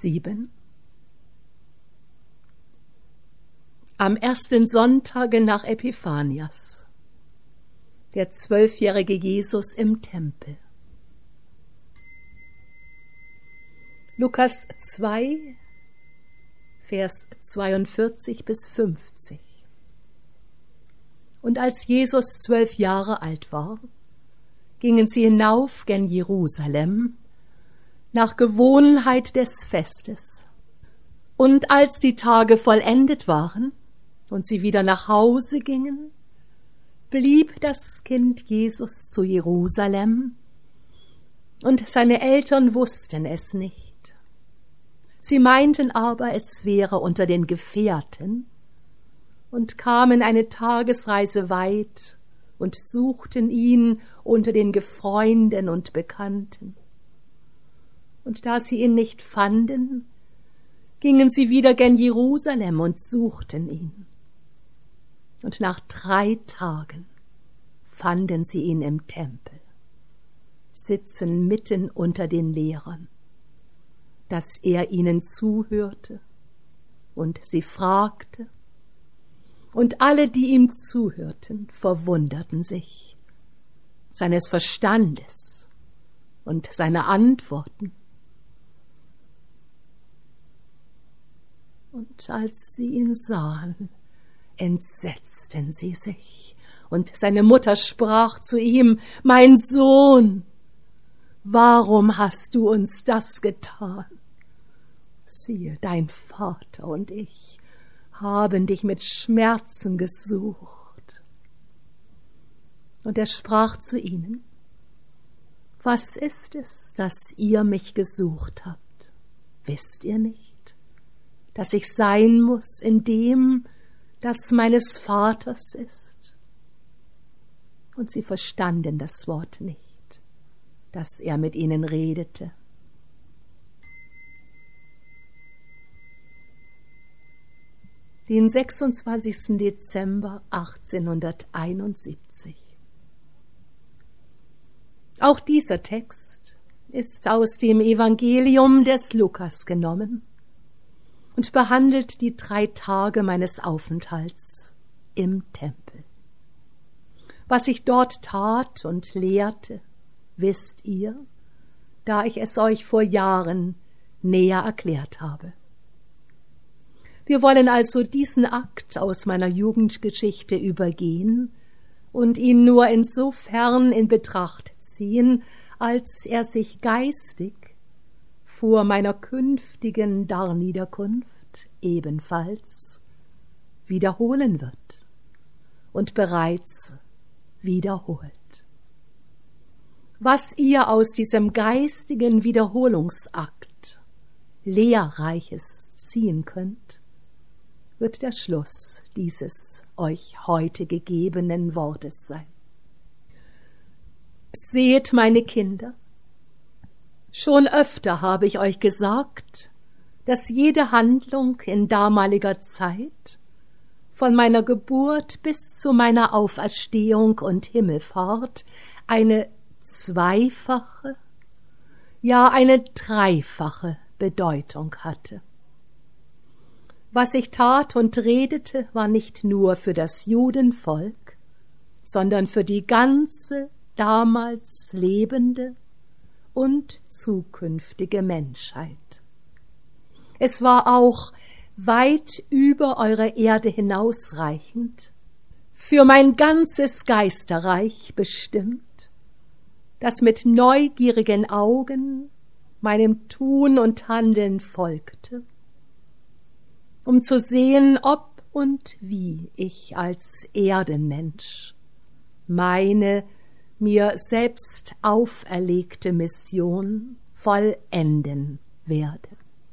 7. Am ersten Sonntage nach Epiphanias, der 12-jährige Jesus im Tempel. Lukas 2, Vers 42 bis 50. Und als Jesus 12 Jahre alt war, gingen sie hinauf gen Jerusalem, nach Gewohnheit des Festes. Und als die Tage vollendet waren und sie wieder nach Hause gingen, blieb das Kind Jesus zu Jerusalem, und seine Eltern wussten es nicht. Sie meinten aber, es wäre unter den Gefährten, und kamen eine Tagesreise weit und suchten ihn unter den Gefreunden und Bekannten. Und da sie ihn nicht fanden, gingen sie wieder gen Jerusalem und suchten ihn. Und nach 3 Tagen fanden sie ihn im Tempel, sitzen mitten unter den Lehrern, dass er ihnen zuhörte und sie fragte. Und alle, die ihm zuhörten, verwunderten sich seines Verstandes und seiner Antworten. Und als sie ihn sahen, entsetzten sie sich. Und seine Mutter sprach zu ihm: Mein Sohn, warum hast du uns das getan? Siehe, dein Vater und ich haben dich mit Schmerzen gesucht. Und er sprach zu ihnen: Was ist es, dass ihr mich gesucht habt? Wisst ihr nicht, dass ich sein muss in dem, das meines Vaters ist? Und sie verstanden das Wort nicht, das er mit ihnen redete. Den 26. Dezember 1871. Auch dieser Text ist aus dem Evangelium des Lukas genommen und behandelt die 3 Tage meines Aufenthalts im Tempel. Was ich dort tat und lehrte, wisst ihr, da ich es euch vor Jahren näher erklärt habe. Wir wollen also diesen Akt aus meiner Jugendgeschichte übergehen und ihn nur insofern in Betracht ziehen, als er sich geistig vor meiner künftigen Darniederkunft ebenfalls wiederholen wird und bereits wiederholt. Was ihr aus diesem geistigen Wiederholungsakt Lehrreiches ziehen könnt, wird der Schluss dieses euch heute gegebenen Wortes sein. Seht, meine Kinder, schon öfter habe ich euch gesagt, dass jede Handlung in damaliger Zeit, von meiner Geburt bis zu meiner Auferstehung und Himmelfahrt, eine 2-fache, ja eine 3-fache Bedeutung hatte. Was ich tat und redete, war nicht nur für das Judenvolk, sondern für die ganze damals lebende und zukünftige Menschheit. Es war auch weit über eure Erde hinausreichend, für mein ganzes Geisterreich bestimmt, das mit neugierigen Augen meinem Tun und Handeln folgte, um zu sehen, ob und wie ich als Erdenmensch meine mir selbst auferlegte Mission vollenden werde.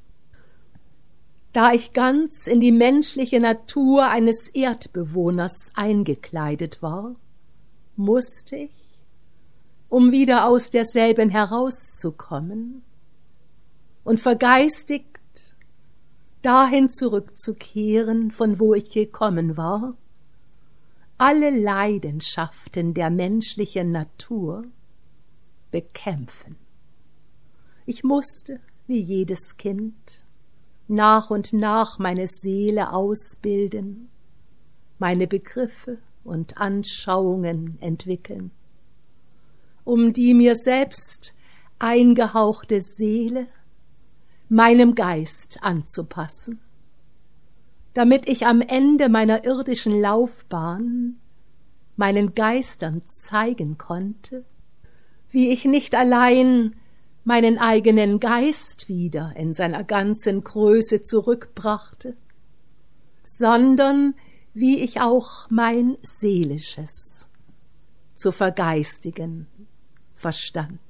Da ich ganz in die menschliche Natur eines Erdbewohners eingekleidet war, musste ich, um wieder aus derselben herauszukommen und vergeistigt dahin zurückzukehren, von wo ich gekommen war, alle Leidenschaften der menschlichen Natur bekämpfen. Ich musste wie jedes Kind, nach und nach meine Seele ausbilden, meine Begriffe und Anschauungen entwickeln, um die mir selbst eingehauchte Seele meinem Geist anzupassen, damit ich am Ende meiner irdischen Laufbahn meinen Geistern zeigen konnte, wie ich nicht allein meinen eigenen Geist wieder in seiner ganzen Größe zurückbrachte, sondern wie ich auch mein Seelisches zu vergeistigen verstand.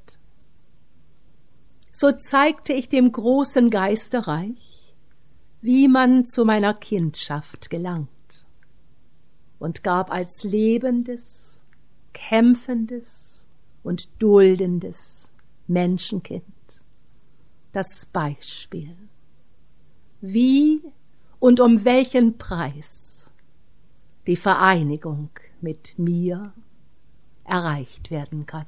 So zeigte ich dem großen Geisterreich, wie man zu meiner Kindschaft gelangt, und gab als lebendes, kämpfendes und duldendes Menschenkind das Beispiel, wie und um welchen Preis die Vereinigung mit mir erreicht werden kann.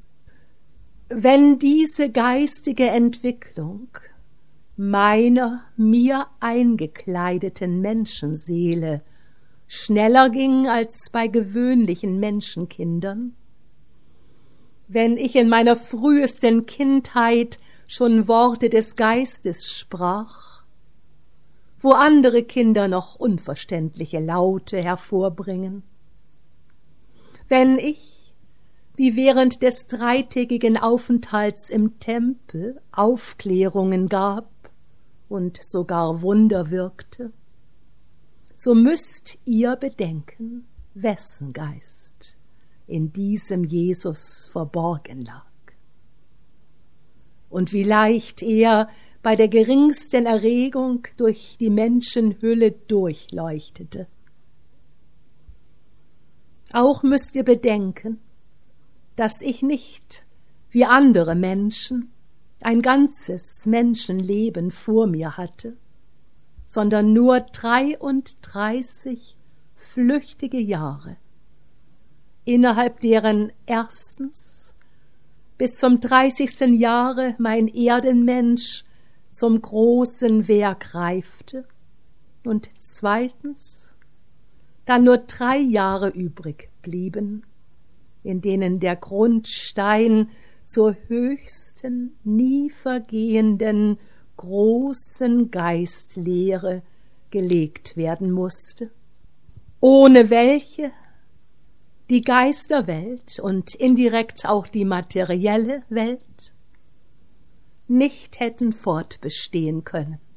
Wenn diese geistige Entwicklung meiner mir eingekleideten Menschenseele schneller ging als bei gewöhnlichen Menschenkindern, wenn ich in meiner frühesten Kindheit schon Worte des Geistes sprach, wo andere Kinder noch unverständliche Laute hervorbringen, wenn ich, wie während des dreitägigen Aufenthalts im Tempel, Aufklärungen gab und sogar Wunder wirkte, so müsst ihr bedenken, wessen Geist in diesem Jesus verborgen lag und wie leicht er bei der geringsten Erregung durch die Menschenhülle durchleuchtete. Auch müsst ihr bedenken, dass ich nicht, wie andere Menschen, ein ganzes Menschenleben vor mir hatte, sondern nur 33 flüchtige Jahre, innerhalb deren erstens bis zum 30. Jahre mein Erdenmensch zum großen Werk reifte und zweitens dann nur 3 Jahre übrig blieben, in denen der Grundstein zur höchsten, nie vergehenden, großen Geistlehre gelegt werden musste, ohne welche die Geisterwelt und indirekt auch die materielle Welt nicht hätten fortbestehen können.